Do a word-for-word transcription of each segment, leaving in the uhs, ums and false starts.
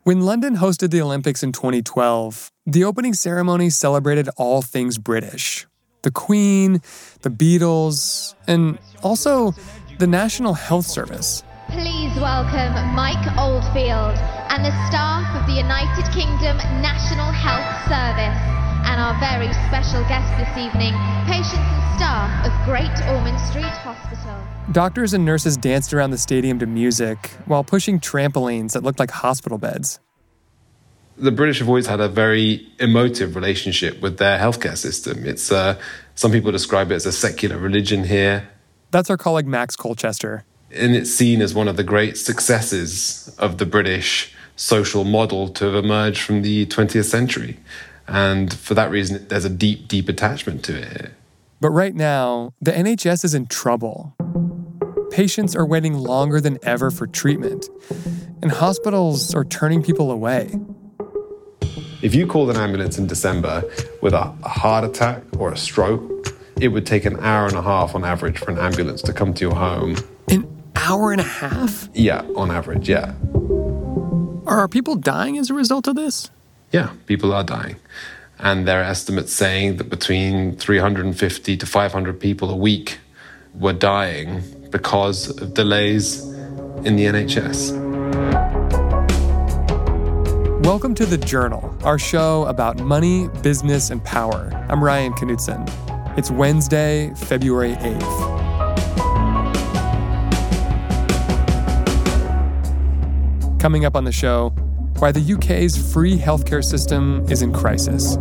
When London hosted the Olympics in twenty twelve, the opening ceremony celebrated all things British. The Queen, the Beatles, and also the National Health Service. Please welcome Mike Oldfield and the staff of the United Kingdom National Health Service, and our very special guest this evening, patients and staff of Great Ormond Street Hospital. Doctors and nurses danced around the stadium to music while pushing trampolines that looked like hospital beds. The British have always had a very emotive relationship with their healthcare system. It's uh, some people describe it as a secular religion here. That's our colleague Max Colchester. And it's seen as one of the great successes of the British social model to have emerged from the twentieth century. And for that reason, there's a deep, deep attachment to it here. But right now, the N H S is in trouble. Patients are waiting longer than ever for treatment, and hospitals are turning people away. If you called an ambulance in December with a heart attack or a stroke, it would take an hour and a half on average for an ambulance to come to your home. An hour and a half? Yeah, on average, yeah. Are people dying as a result of this? Yeah, people are dying. And there are estimates saying that between three hundred fifty to five hundred people a week were dying because of delays in the N H S. Welcome to The Journal, our show about money, business, and power. I'm Ryan Knutson. It's Wednesday, February eighth. Coming up on the show, why the U K's free healthcare system is in crisis.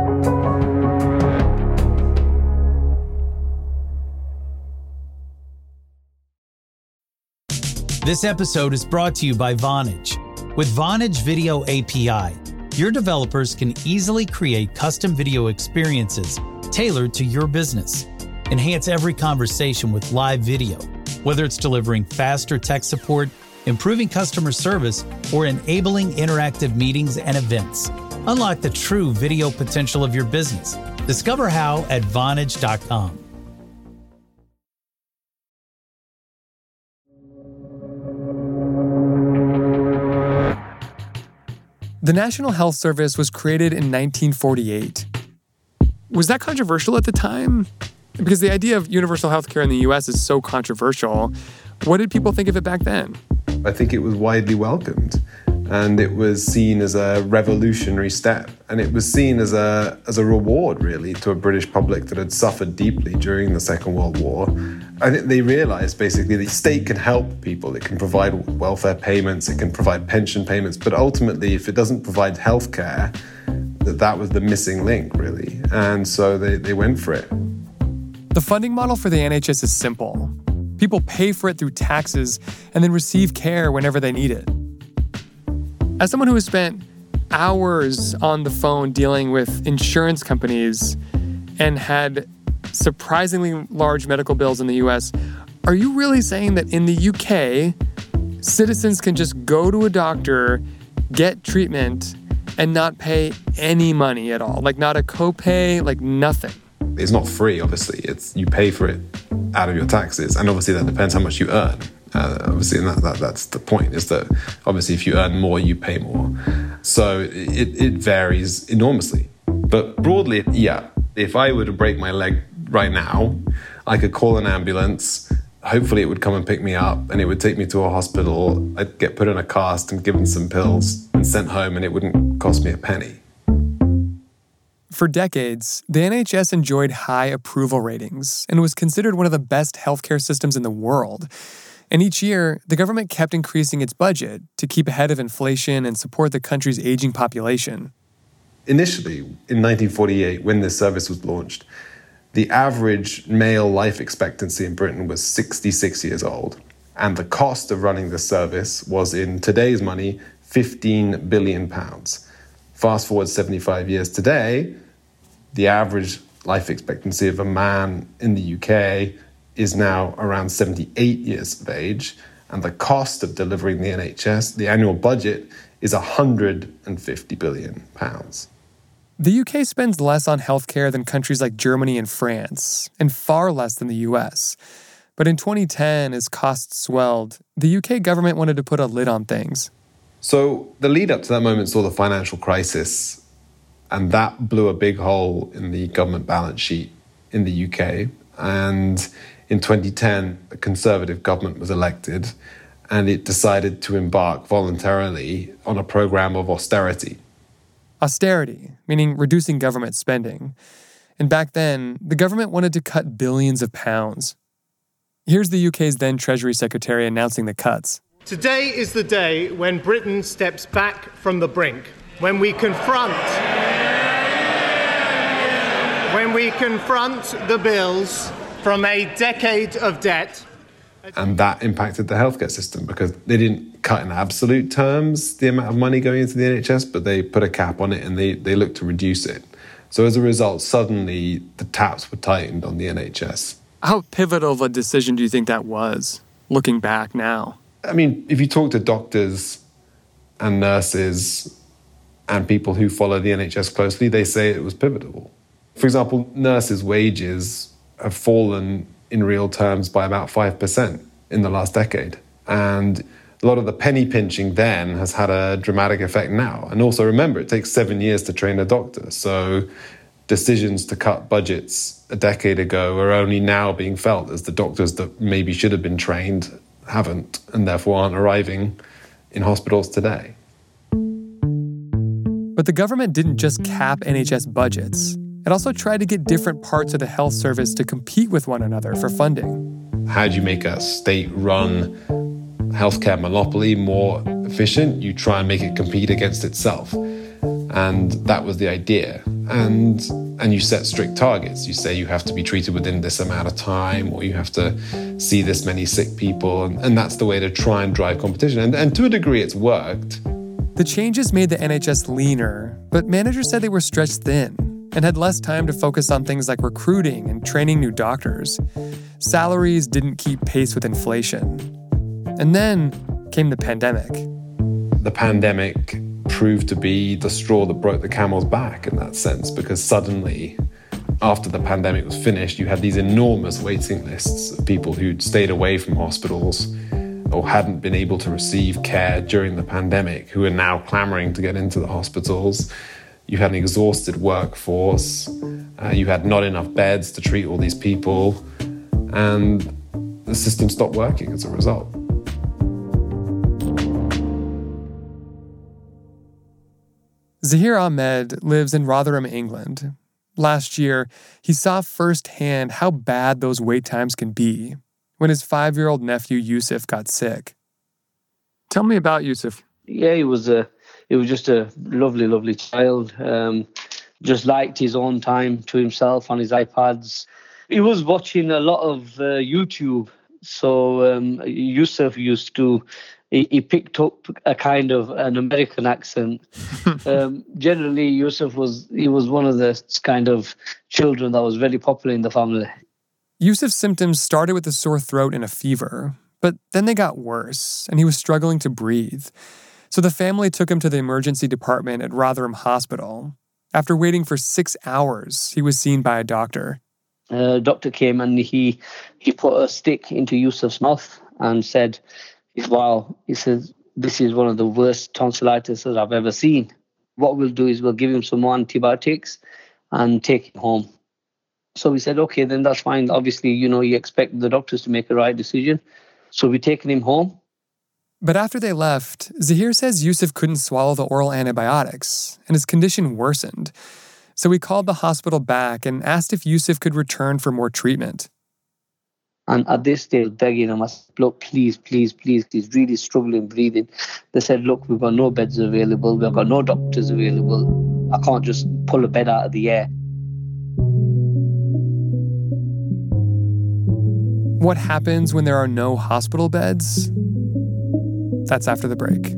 This episode is brought to you by Vonage. With Vonage Video A P I, your developers can easily create custom video experiences tailored to your business. Enhance every conversation with live video, whether it's delivering faster tech support, improving customer service, or enabling interactive meetings and events. Unlock the true video potential of your business. Discover how at Vonage dot com. The National Health Service was created in nineteen forty-eight. Was that controversial at the time? Because the idea of universal healthcare in the U S is so controversial. What did people think of it back then? I think it was widely welcomed, and it was seen as a revolutionary step, and it was seen as a as a reward, really, to a British public that had suffered deeply during the Second World War. I think they realized, basically, the state can help people. It can provide welfare payments, it can provide pension payments, but ultimately, if it doesn't provide healthcare, that that was the missing link, really. And so they, they went for it. The funding model for the N H S is simple. People pay for it through taxes and then receive care whenever they need it. As someone who has spent hours on the phone dealing with insurance companies and had surprisingly large medical bills in the U S, are you really saying that in the U K, citizens can just go to a doctor, get treatment, and not pay any money at all? Like not a copay, like nothing? It's not free, obviously. It's you pay for it out of your taxes, and obviously that depends how much you earn. Uh, obviously, and that, that that's the point, is that obviously if you earn more, you pay more. So it, it varies enormously. But broadly, yeah, if I were to break my leg right now, I could call an ambulance. Hopefully it would come and pick me up, and it would take me to a hospital. I'd get put in a cast and given some pills and sent home, and it wouldn't cost me a penny. For decades, the N H S enjoyed high approval ratings and was considered one of the best healthcare systems in the world. And each year, the government kept increasing its budget to keep ahead of inflation and support the country's aging population. Initially, in nineteen forty-eight, when this service was launched, the average male life expectancy in Britain was sixty-six years old. And the cost of running this service was, in today's money, fifteen billion pounds. Fast forward seventy-five years today, the average life expectancy of a man in the U K is now around seventy-eight years of age, and the cost of delivering the N H S, the annual budget, is one hundred fifty billion pounds. The U K spends less on healthcare than countries like Germany and France, and far less than the U S. But in twenty ten, as costs swelled, the U K government wanted to put a lid on things. So the lead up to that moment saw the financial crisis, and that blew a big hole in the government balance sheet in the U K. And in twenty ten, a Conservative government was elected, and it decided to embark voluntarily on a program of austerity. Austerity, meaning reducing government spending. And back then, the government wanted to cut billions of pounds. Here's the U K's then Treasury Secretary announcing the cuts. Today is the day when Britain steps back from the brink, when we confront, when we confront the bills from a decade of debt. And that impacted the healthcare system because they didn't cut in absolute terms the amount of money going into the N H S, but they put a cap on it and they, they looked to reduce it. So as a result, suddenly the taps were tightened on the N H S. How pivotal of a decision do you think that was, looking back now? I mean, if you talk to doctors and nurses and people who follow the N H S closely, they say it was pivotal. For example, nurses' wages have fallen in real terms by about five percent in the last decade. And a lot of the penny pinching then has had a dramatic effect now. And also remember, it takes seven years to train a doctor. So decisions to cut budgets a decade ago are only now being felt as the doctors that maybe should have been trained haven't, and therefore aren't arriving in hospitals today. But the government didn't just cap N H S budgets. It also tried to get different parts of the health service to compete with one another for funding. How do you make a state-run healthcare monopoly more efficient? You try and make it compete against itself. And that was the idea. And and you set strict targets. You say you have to be treated within this amount of time, or you have to see this many sick people. And, and that's the way to try and drive competition. And, and to a degree, it's worked. The changes made the N H S leaner, but managers said they were stretched thin and had less time to focus on things like recruiting and training new doctors. Salaries didn't keep pace with inflation. And then came the pandemic. The pandemic proved to be the straw that broke the camel's back in that sense, because suddenly, after the pandemic was finished, you had these enormous waiting lists of people who'd stayed away from hospitals or hadn't been able to receive care during the pandemic, who are now clamoring to get into the hospitals. You had an exhausted workforce. Uh, you had not enough beds to treat all these people. And the system stopped working as a result. Zahir Ahmed lives in Rotherham, England. Last year, he saw firsthand how bad those wait times can be when his five-year-old nephew Yusuf got sick. Tell me about Yusuf. Yeah, he was a, he was just a lovely, lovely child. Um, just liked his own time to himself on his iPads. He was watching a lot of uh, YouTube. So um, Yusuf used to, he, he picked up a kind of an American accent. um, generally, Yusuf was, he was one of the kind of children that was very popular in the family. Yusuf's symptoms started with a sore throat and a fever, but then they got worse, and he was struggling to breathe. So the family took him to the emergency department at Rotherham Hospital. After waiting for six hours, he was seen by a doctor. A doctor came and he he put a stick into Yusuf's mouth and said, wow, he says, this is one of the worst tonsillitis that I've ever seen. What we'll do is we'll give him some more antibiotics and take him home. So we said, okay, then that's fine. Obviously, you know, you expect the doctors to make a right decision. So we taken him home. But after they left, Zahir says Yusuf couldn't swallow the oral antibiotics, and his condition worsened. So we called the hospital back and asked if Yusuf could return for more treatment. And at this stage, begging him, I said, look, please, please, please, he's really struggling breathing. They said, look, we've got no beds available. We've got no doctors available. I can't just pull a bed out of the air. What happens when there are no hospital beds? That's after the break.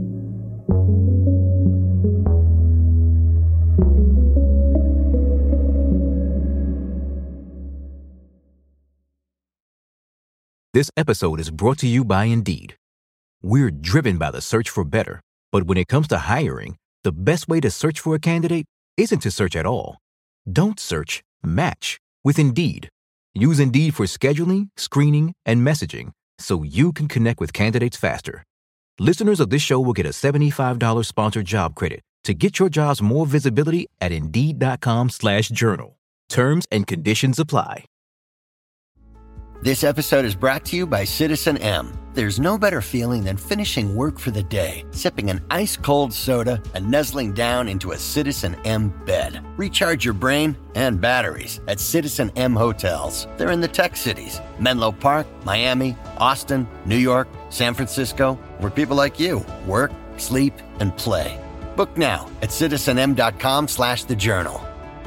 This episode is brought to you by Indeed. We're driven by the search for better, but when it comes to hiring, the best way to search for a candidate isn't to search at all. Don't search, match with Indeed. Use Indeed for scheduling, screening, and messaging so you can connect with candidates faster. Listeners of this show will get a seventy-five dollars sponsored job credit to get your jobs more visibility at Indeed.com slash journal. Terms and conditions apply. This episode is brought to you by Citizen M. There's no better feeling than finishing work for the day, sipping an ice-cold soda, and nuzzling down into a Citizen M bed. Recharge your brain and batteries at Citizen M hotels. They're in the tech cities, Menlo Park, Miami, Austin, New York, San Francisco, where people like you work, sleep, and play. Book now at citizenm.com slash the journal.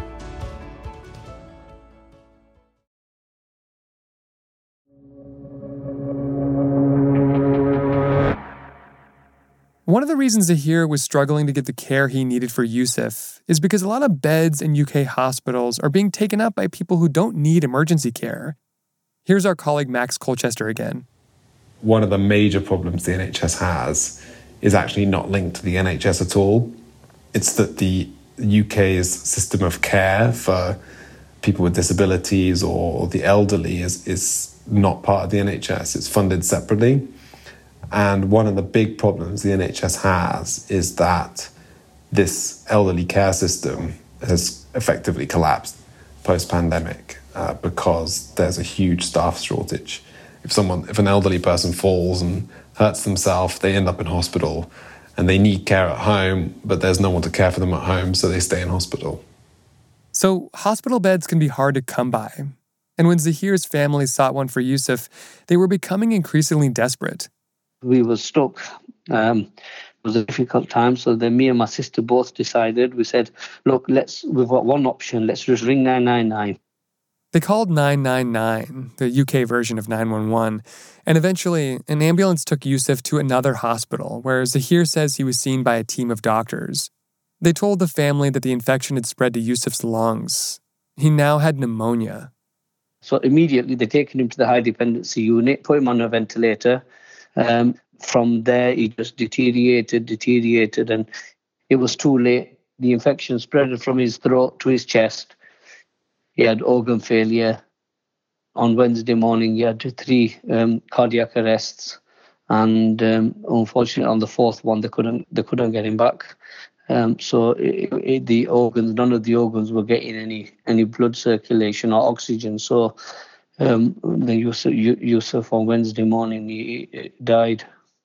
One of the reasons Zahir was struggling to get the care he needed for Yusuf is because a lot of beds in U K hospitals are being taken up by people who don't need emergency care. Here's our colleague Max Colchester again. One of the major problems the N H S has is actually not linked to the N H S at all. It's that the U K's system of care for people with disabilities or the elderly is, is not part of the N H S. It's funded separately. And one of the big problems the N H S has is that this elderly care system has effectively collapsed post-pandemic uh, because there's a huge staff shortage. If someone, if an elderly person falls and hurts themselves, they end up in hospital and they need care at home, but there's no one to care for them at home, so they stay in hospital. So hospital beds can be hard to come by. And when Zahir's family sought one for Yusuf, they were becoming increasingly desperate. We were stuck. Um, it was a difficult time. So then me and my sister both decided, we said, look, let's, we've got one option. Let's just ring nine nine nine. They called nine nine nine, the U K version of nine one one. And eventually, an ambulance took Yusuf to another hospital where Zahir says he was seen by a team of doctors. They told the family that the infection had spread to Yusuf's lungs. He now had pneumonia. So immediately they taken him to the high dependency unit, put him on a ventilator. Um, from there, he just deteriorated, deteriorated, and it was too late. The infection spread from his throat to his chest. He had organ failure. On Wednesday morning, he had three um, cardiac arrests, and um, unfortunately, on the fourth one, they couldn't they couldn't get him back. Um, so it, it, the organs, none of the organs were getting any any blood circulation or oxygen. So. Um, then Yusuf, Yusuf on Wednesday morning, he, he died.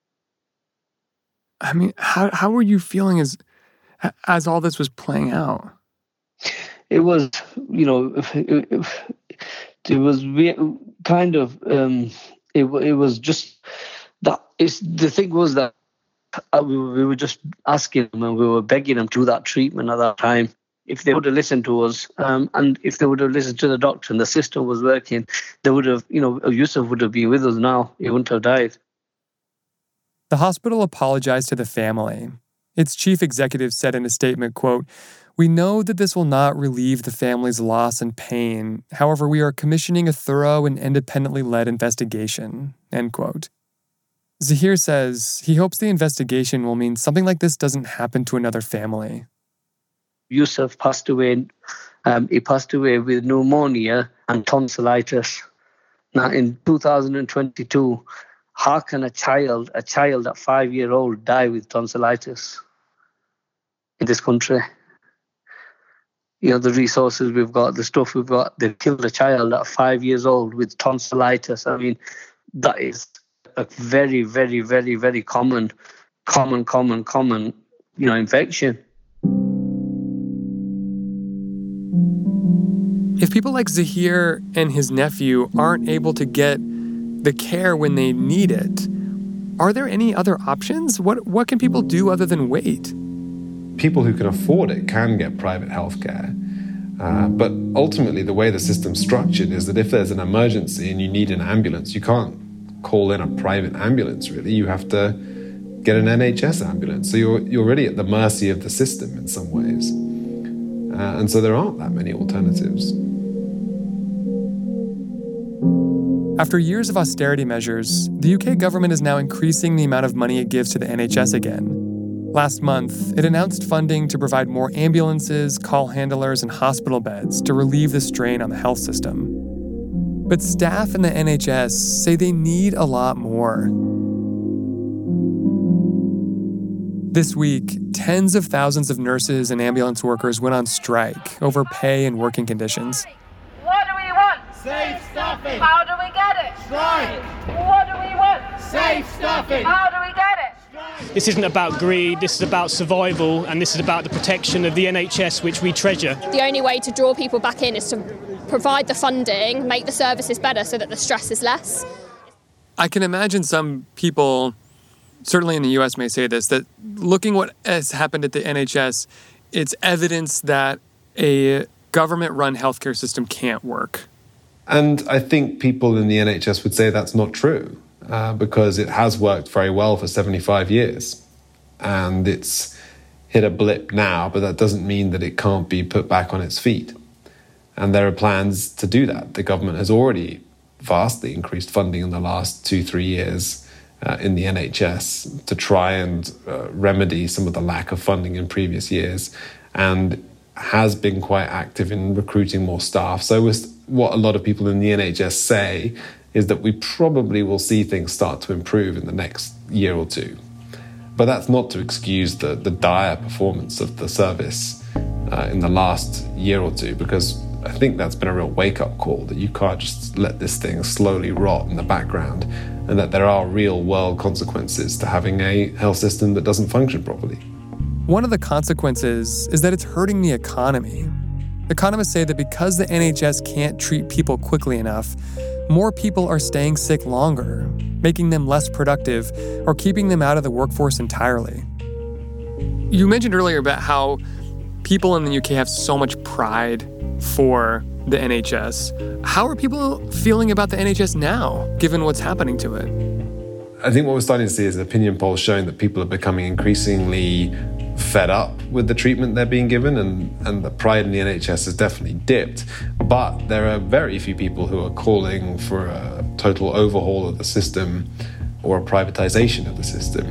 I mean, how how were you feeling as as all this was playing out? It was, you know, it, it, it was kind of, um, it it was just that. It's the thing was that we, we were just asking them and we were begging them to do that treatment at that time. If they would have listened to us, um, and if they would have listened to the doctor and the system was working, they would have, you know, Yusuf would have been with us now. He wouldn't have died. The hospital apologized to the family. Its chief executive said in a statement, quote, "We know that this will not relieve the family's loss and pain. However, we are commissioning a thorough and independently led investigation," end quote. Zahir says he hopes the investigation will mean something like this doesn't happen to another family. Yusuf passed away. Um, he passed away with pneumonia and tonsillitis. Now, in two thousand twenty-two, how can a child, a child at five-year-old, die with tonsillitis in this country? You know, the resources we've got, the stuff we've got, they've killed a child at five years old with tonsillitis. I mean, that is a very, very, very, very common, common, common, common, you know, infection. If people like Zahir and his nephew aren't able to get the care when they need it, are there any other options? What what can people do other than wait? People who can afford it can get private healthcare. Uh, but ultimately, the way the system's structured is that if there's an emergency and you need an ambulance, you can't call in a private ambulance, really. You have to get an N H S ambulance. So you're, you're really at the mercy of the system in some ways. Uh, and so there aren't that many alternatives. After years of austerity measures, the U K government is now increasing the amount of money it gives to the N H S again. Last month, it announced funding to provide more ambulances, call handlers, and hospital beds to relieve the strain on the health system. But staff in the N H S say they need a lot more. This week, tens of thousands of nurses and ambulance workers went on strike over pay and working conditions. What do we want? Safe staffing. How do we get it? Strike. What do we want? Safe staffing. How do we get it? This isn't about greed, this is about survival, and this is about the protection of the N H S, which we treasure. The only way to draw people back in is to provide the funding, make the services better so that the stress is less. I can imagine some people, certainly in the U S may say this, that looking what has happened at the N H S, it's evidence that a government-run healthcare system can't work. And I think people in the N H S would say that's not true, uh, because it has worked very well for seventy-five years. And it's hit a blip now, but that doesn't mean that it can't be put back on its feet. And there are plans to do that. The government has already vastly increased funding in the last two, three years uh, in the N H S to try and uh, remedy some of the lack of funding in previous years, and has been quite active in recruiting more staff. So with what a lot of people in the N H S say is that we probably will see things start to improve in the next year or two. But that's not to excuse the, the dire performance of the service uh, in the last year or two, because I think that's been a real wake-up call, that you can't just let this thing slowly rot in the background, and that there are real-world consequences to having a health system that doesn't function properly. One of the consequences is that it's hurting the economy. Economists say that because the N H S can't treat people quickly enough, more people are staying sick longer, making them less productive or keeping them out of the workforce entirely. You mentioned earlier about how people in the U K have so much pride for the N H S. How are people feeling about the N H S now, given what's happening to it? I think what we're starting to see is opinion polls showing that people are becoming increasingly fed up with the treatment they're being given, and, and the pride in the N H S has definitely dipped. But there are very few people who are calling for a total overhaul of the system or a privatization of the system.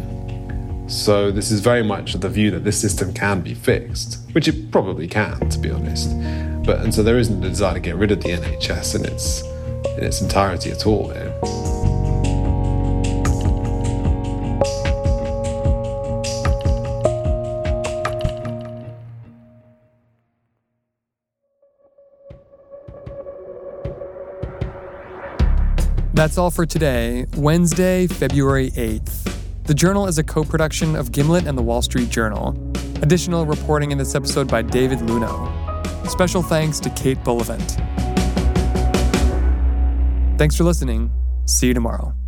So this is very much the view that this system can be fixed, which it probably can, to be honest. But and so there isn't a desire to get rid of the N H S in its in its entirety at all here. That's all for today, Wednesday, February eighth. The Journal is a co-production of Gimlet and The Wall Street Journal. Additional reporting in this episode by David Luno. Special thanks to Kate Bullivant. Thanks for listening. See you tomorrow.